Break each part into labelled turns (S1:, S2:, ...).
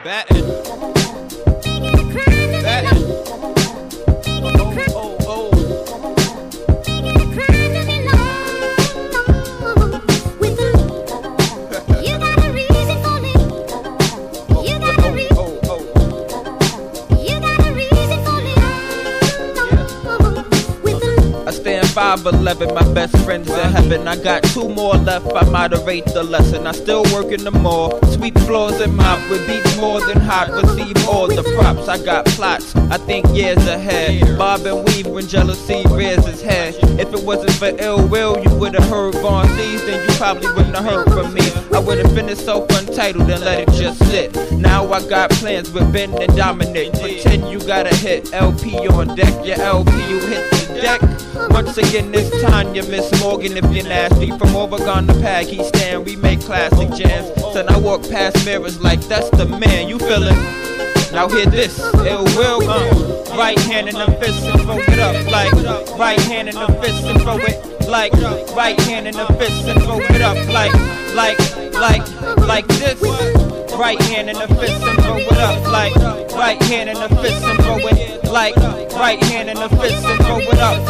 S1: Batting. Batting. Oh, oh, I stand 5'11", my best friend's in heaven. I got 2 more left, I moderate the lesson. I still work in the mall, sweep floors and mop with beats more than hot. Receive all the props, I got plots, I think years ahead. Bob and weave when jealousy rears its head. If it wasn't for ill will, you would've heard Von C's, then you probably wouldn't have heard from me. I would've finished self-untitled and let it just sit. Now I got plans with Ben and Dominic. Pretend you got a hit, LP on deck. Your LP, you hit the deck. Once again, this time you Miss Morgan if you're nasty. From Oregon to Pakistan, we make classic jams. Then I walk past mirrors like that's the man. You feelin'? Now hear this, ill will, right hand in the fist and throw it up like right hand in the fist and throw it like right hand in the fist and throw it up like this. Right hand in the fist and throw it up like right hand in the fist and throw it like right hand in the fist and throw it up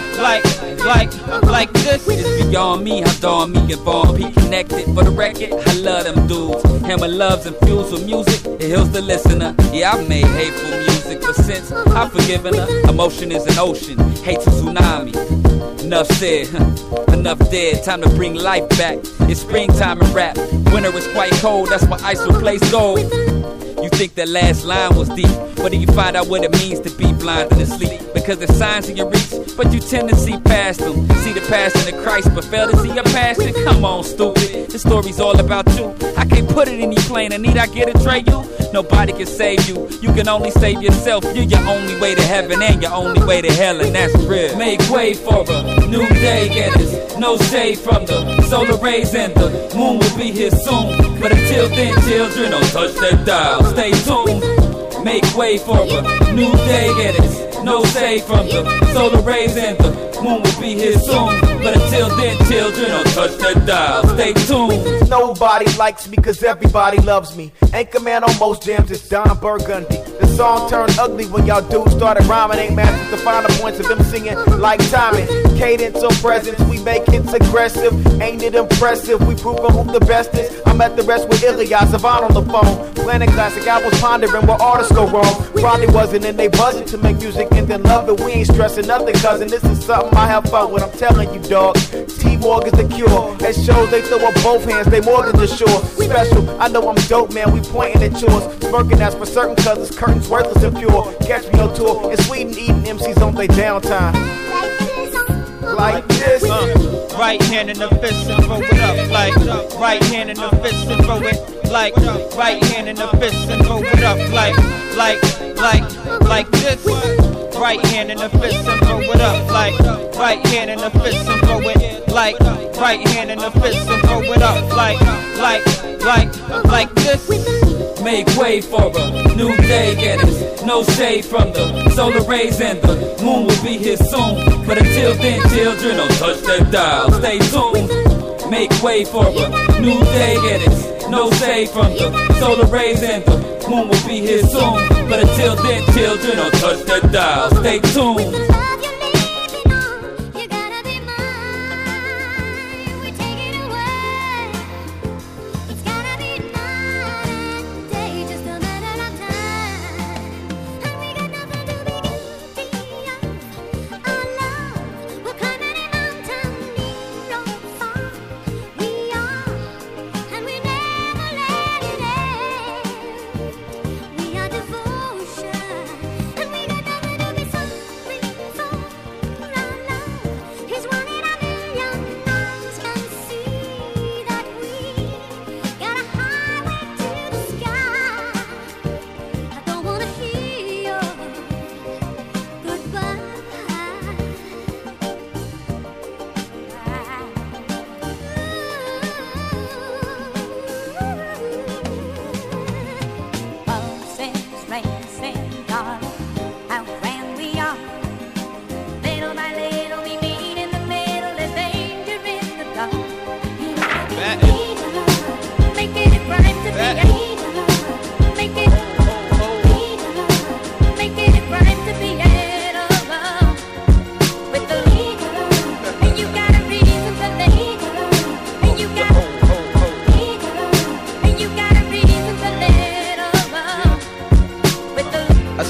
S1: like this.
S2: It's beyond me how Dawn, me and Vaughn P connected. For the record, I love them dudes. Hammer loves infused with music, it heals the listener. Yeah, I made hateful music, but since I've forgiven her, emotion is an ocean, hate's a tsunami. Enough said, enough dead, time to bring life back. It's springtime in rap, winter is quite cold, that's why ice replaced gold. You think that last line was deep, but then you find out what it means to be blind and asleep. Because there's signs in your reach, but you tend to see past them. See the passion of Christ, but fail to see your passion. Come on, stupid, this story's all about you. I can't put it any plainer, need I get it, Trey? You? Nobody can save you, you can only save yourself. You're your only way to heaven and your only way to hell, and that's real. Make way for a new day, getters. No shade from the solar rays, and the moon will be here soon. But until then, children, don't touch that dial. Stay tuned. Make way for a new day, getters. No shade from the solar rays, and the moon will be here soon. But until then, children, don't touch that dial. Stay tuned.
S3: Nobody likes me cause everybody loves me. Anchorman on most jams is Don Burgundy. The song turned ugly when y'all dudes started rhyming. Ain't masters the finer points of them singing like timing. Cadence or presence, we make hits aggressive. Ain't it impressive? We prove who the best is. I'm at the rest with Ilya Savant on the phone. Planning classic, I was pondering where artists go wrong. Probably wasn't in they budget to make music and then love it. We ain't stressing nothing, cousin. This is something I have fun with. I'm telling you, dog. T-Morgan's the cure. At shows they throw up both hands, they more than just sure. Special, I know I'm dope, man. We pointing at yours. Smirking as for certain cousins, curtains worthless and pure. Catch me on tour in Sweden, eating MCs on their downtime. Like this.
S1: Right hand in the fist and throw it up like right hand in the fist and throw it like right hand in the fist and throw it up like this. Right hand in the fist and throw it up like right hand in the fist and throw it like right hand in the fist and throw it up like this.
S2: Make way for a new day, getters. No shade from the solar rays, and the moon will be here soon. But until then, children, don't touch that dial. Stay tuned. Make way for a new day, getters. No shade from the solar rays, and the moon will be here soon. But until then, children, don't touch that dial. Stay tuned.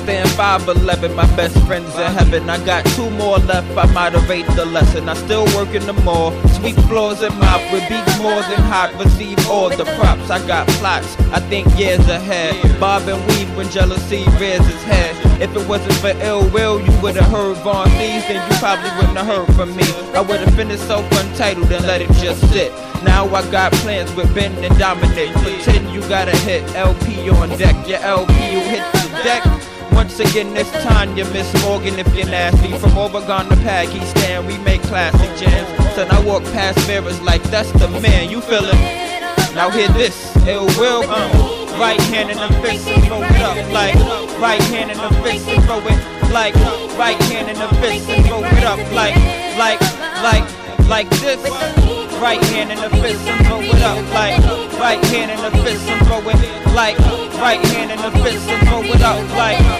S1: stand 5'11", my best friends in heaven. I got 2 more left, I moderate the lesson. I still work in the mall, sweep floors and mop, with beats more than hot, receive all the props. I got plots, I think years ahead, bob and weave when jealousy rears its head. If it wasn't for ill will, you would've heard Von Thieves, then you probably wouldn't have heard from me. I would've finished self-untitled and let it just sit. Now I got plans with Ben and Dominic. Pretend you got a hit, LP on deck. Your LP you hit the deck. Once again this time you Miss Morgan if you're nasty. From Oregon to Pakistan we make classic jams. Son, I walk past mirrors like that's the man. You feel it? Now hear this, ill will. Right hand in the fist and throw it up like. Right hand in the fist and throw it like. Right hand in the fist and throw it up like this. Right hand in the fist and throw it up like. Right hand in the fist and throw it like. Right hand in the fist and throw it up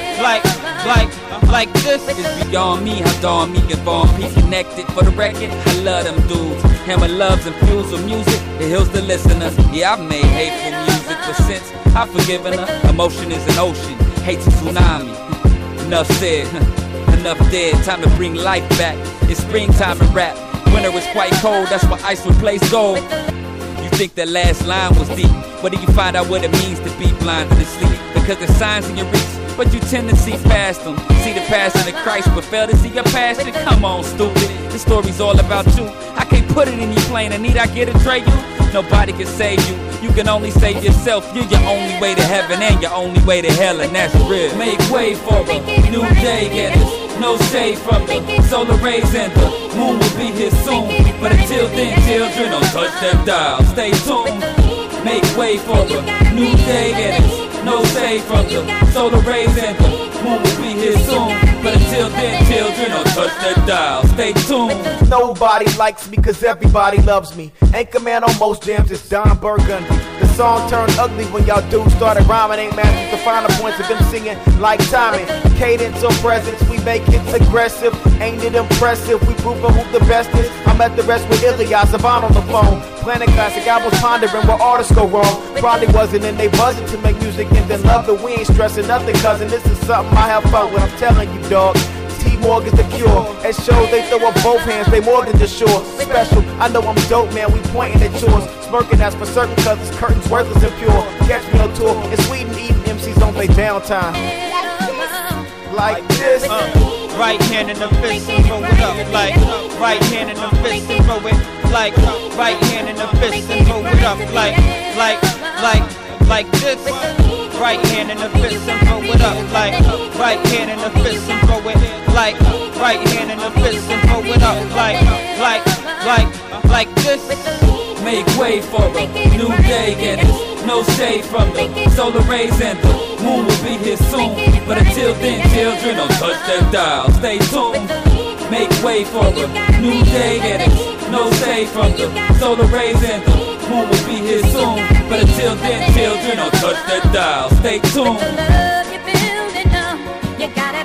S1: like this.
S2: It's beyond me how Dawn, Meek, and Von P connected. For the record, I love them dudes. Hammer loves and fuels with music, it heals the listeners. Yeah, I've made hateful music, but since I've forgiven her, emotion is an ocean, hate's a tsunami. Enough said, enough dead, time to bring life back. It's springtime in rap, winter is quite cold, that's why ice replaced gold. You think that last line was deep, but then you find out what it means to be blind and asleep. Because the signs in your reach, but you tend to see past them. See the passion of Christ, but fail to see your passion. Come on, stupid, this story's all about you. I can't put it in your plane, and need I get it, Trey? Nobody can save you, you can only save yourself. You're your only way to heaven and your only way to hell, and that's real. Make way for a new day, get it. No shade from the solar rays and the moon will be here soon. But until then, children, don't touch that dial. Stay tuned. Make way for a new day, get it. No shade from the solar rays and the moon will be here soon. But until then, children, don't touch that dial. Stay tuned.
S3: Nobody likes me cause everybody loves me. Anchorman on most jams is Don Burgundy. The song turned ugly when y'all dudes started rhyming. Ain't masters to find the points of them singing like timing. Cadence or presence, we make it aggressive. Ain't it impressive? We proving who the best is. I'm at the rest with Ilya Savant on the phone. Planet Classic, I was pondering where artists go wrong. Probably wasn't in they budget to make music and then love it. We ain't stressing nothing, cousin. This is something I have fun with. I'm telling you, dog. T-Morgan's the cure. At shows they throw up both hands, they more than just sure. Special, I know I'm dope, man, we pointing at yours. Smirking, that's for certain, cause it's curtains worthless and pure. Catch me on tour in Sweden eating MCs on their downtime. Like this.
S1: Right hand in the fist and throw it up like. Right hand in the fist and throw it like. Right hand in the fist and throw it up like this. Right hand in the fist and throw it up like. Right hand in the fist and throw it like. Right hand in the fist and throw it up like this.
S2: Make way for a new day, get it. No shade from the solar rays and the moon will be here soon. But until then, children, don't touch that dial. Stay tuned. Make way for a new day, get it. No shade from the solar rays and the moon will be here soon. But until then, children, don't touch that dial. Stay tuned.
S4: The love you're building up, you gotta